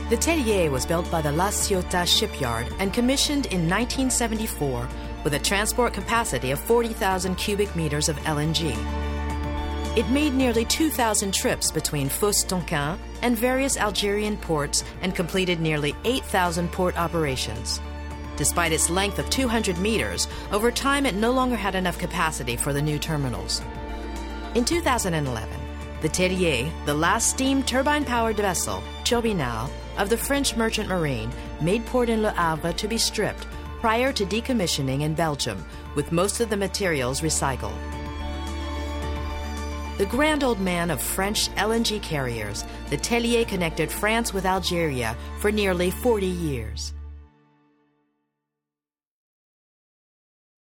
The Terrier was built by the La Ciotat shipyard and commissioned in 1974 with a transport capacity of 40,000 cubic meters of LNG. It made nearly 2,000 trips between Fos-Tonquin and various Algerian ports and completed nearly 8,000 port operations. Despite its length of 200 meters, over time it no longer had enough capacity for the new terminals. In 2011, the Terrier, the last steam turbine-powered vessel, Turbinal, of the French Merchant Marine, made port in Le Havre to be stripped prior to decommissioning in Belgium, with most of the materials recycled. The grand old man of French LNG carriers, the Tellier connected France with Algeria for nearly 40 years.